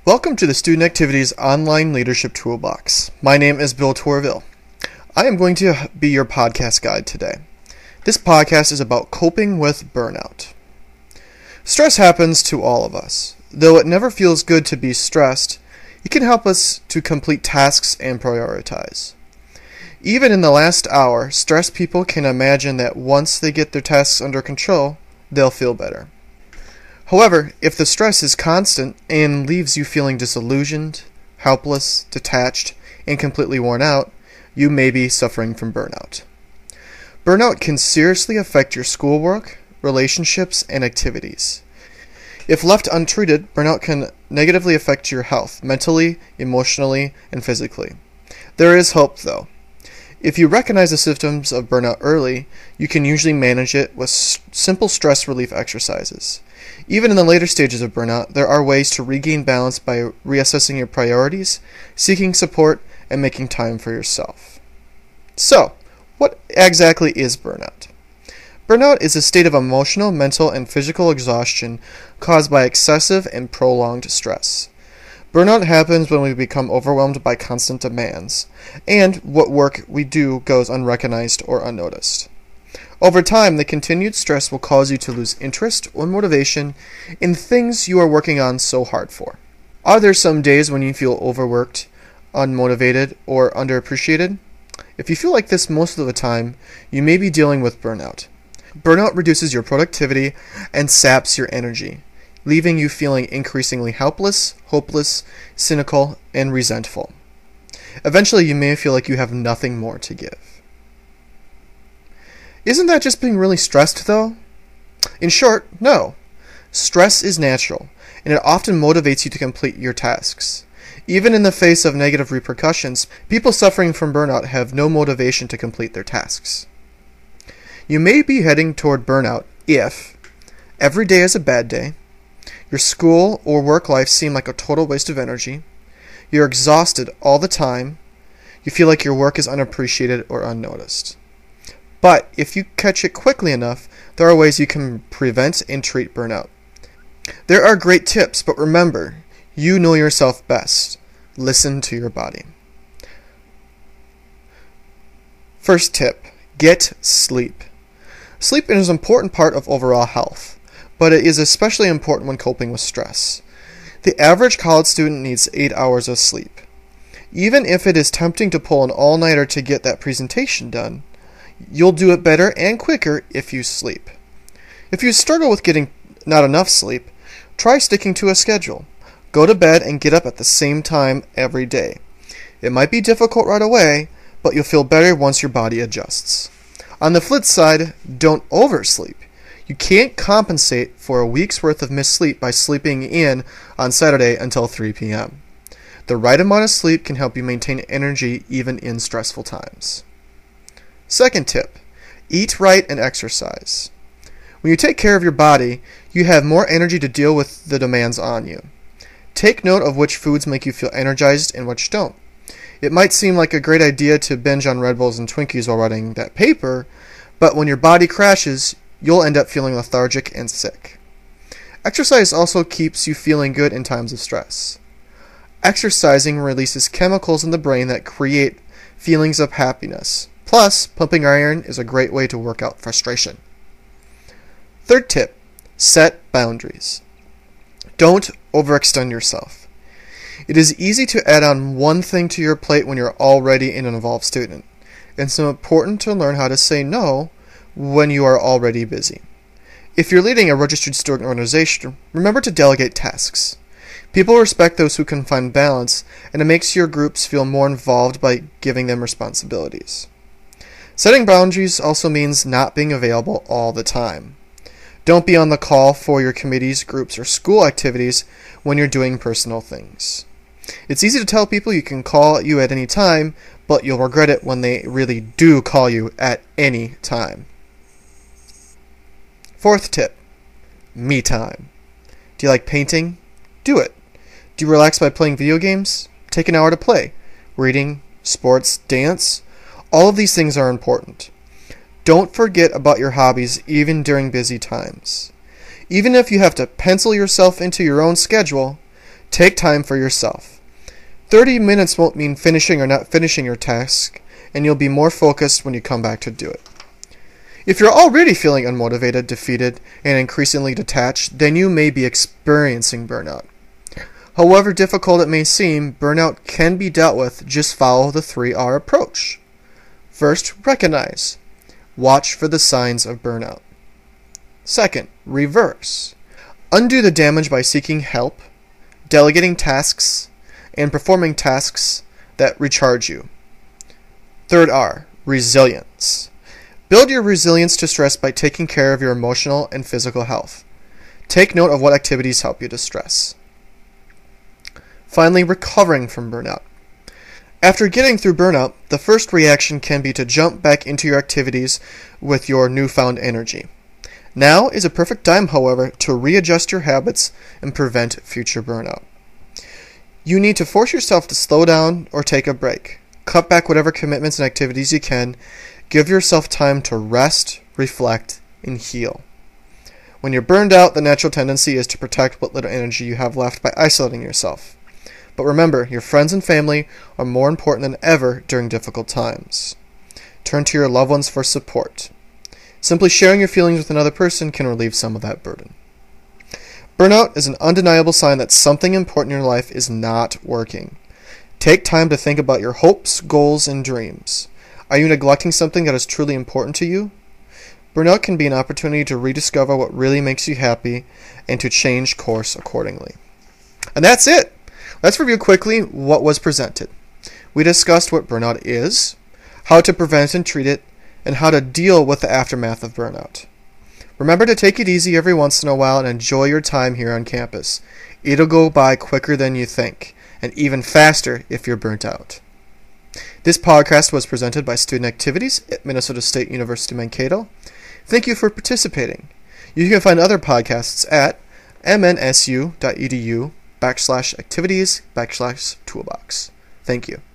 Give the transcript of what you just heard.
Welcome to the Student Activities Online Leadership Toolbox. My name is Bill Torville. I am going to be your podcast guide today. This podcast is about coping with burnout. Stress happens to all of us. Though it never feels good to be stressed, it can help us to complete tasks and prioritize. Even in the last hour, stressed people can imagine that once they get their tasks under control, they'll feel better. However, if the stress is constant and leaves you feeling disillusioned, helpless, detached, and completely worn out, you may be suffering from burnout. Burnout can seriously affect your schoolwork, relationships, and activities. If left untreated, burnout can negatively affect your health, mentally, emotionally, and physically. There is hope, though. If you recognize the symptoms of burnout early, you can usually manage it with simple stress relief exercises. Even in the later stages of burnout, there are ways to regain balance by reassessing your priorities, seeking support, and making time for yourself. So, what exactly is burnout? Burnout is a state of emotional, mental, and physical exhaustion caused by excessive and prolonged stress. Burnout happens when we become overwhelmed by constant demands, and what work we do goes unrecognized or unnoticed. Over time, the continued stress will cause you to lose interest or motivation in things you are working on so hard for. Are there some days when you feel overworked, unmotivated, or underappreciated? If you feel like this most of the time, you may be dealing with burnout. Burnout reduces your productivity and saps your energy, leaving you feeling increasingly helpless, hopeless, cynical, and resentful. Eventually, you may feel like you have nothing more to give. Isn't that just being really stressed, though? In short, no. Stress is natural, and it often motivates you to complete your tasks. Even in the face of negative repercussions, people suffering from burnout have no motivation to complete their tasks. You may be heading toward burnout if every day is a bad day, your school or work life seem like a total waste of energy, you're exhausted all the time, you feel like your work is unappreciated or unnoticed. But if you catch it quickly enough, there are ways you can prevent and treat burnout. There are great tips, but remember, you know yourself best. Listen to your body. First tip, get sleep. Sleep is an important part of overall health, but it is especially important when coping with stress. The average college student needs 8 hours of sleep. Even if it is tempting to pull an all-nighter to get that presentation done, you'll do it better and quicker if you sleep. If you struggle with getting not enough sleep, try sticking to a schedule. Go to bed and get up at the same time every day. It might be difficult right away, but you'll feel better once your body adjusts. On the flip side, don't oversleep. You can't compensate for a week's worth of missed sleep by sleeping in on Saturday until 3 p.m. The right amount of sleep can help you maintain energy even in stressful times. Second tip, eat right and exercise. When you take care of your body, you have more energy to deal with the demands on you. Take note of which foods make you feel energized and which don't. It might seem like a great idea to binge on Red Bulls and Twinkies while writing that paper, but when your body crashes, you'll end up feeling lethargic and sick. Exercise also keeps you feeling good in times of stress. Exercising releases chemicals in the brain that create feelings of happiness. Plus, pumping iron is a great way to work out frustration. Third tip, set boundaries. Don't overextend yourself. It is easy to add on one thing to your plate when you're already an involved student. It's important to learn how to say no when you are already busy. If you're leading a registered student organization, remember to delegate tasks. People respect those who can find balance, and it makes your groups feel more involved by giving them responsibilities. Setting boundaries also means not being available all the time. Don't be on the call for your committees, groups, or school activities when you're doing personal things. It's easy to tell people you can call you at any time, but you'll regret it when they really do call you at any time. Fourth tip, me time. Do you like painting? Do it. Do you relax by playing video games? Take an hour to play. Reading, sports, dance. All of these things are important. Don't forget about your hobbies even during busy times. Even if you have to pencil yourself into your own schedule, Take time for yourself. 30 minutes won't mean finishing or not finishing your task, and you'll be more focused when you come back to do it. If you're already feeling unmotivated, defeated, and increasingly detached, then you may be experiencing burnout. However difficult it may seem, burnout can be dealt with. Just follow the 3R approach. First, recognize. Watch for the signs of burnout. Second, reverse. Undo the damage by seeking help, delegating tasks, and performing tasks that recharge you. Third R, resilience. Build your resilience to stress by taking care of your emotional and physical health. Take note of what activities help you to stress. Finally, recovering from burnout. After getting through burnout, the first reaction can be to jump back into your activities with your newfound energy. Now is a perfect time, however, to readjust your habits and prevent future burnout. You need to force yourself to slow down or take a break. Cut back whatever commitments and activities you can. Give yourself time to rest, reflect, and heal. When you're burned out, the natural tendency is to protect what little energy you have left by isolating yourself. But remember, your friends and family are more important than ever during difficult times. Turn to your loved ones for support. Simply sharing your feelings with another person can relieve some of that burden. Burnout is an undeniable sign that something important in your life is not working. Take time to think about your hopes, goals, and dreams. Are you neglecting something that is truly important to you? Burnout can be an opportunity to rediscover what really makes you happy and to change course accordingly. And that's it! Let's review quickly what was presented. We discussed what burnout is, how to prevent and treat it, and how to deal with the aftermath of burnout. Remember to take it easy every once in a while and enjoy your time here on campus. It'll go by quicker than you think, and even faster if you're burnt out. This podcast was presented by Student Activities at Minnesota State University Mankato. Thank you for participating. You can find other podcasts at mnsu.edu/activities/toolbox. Thank you.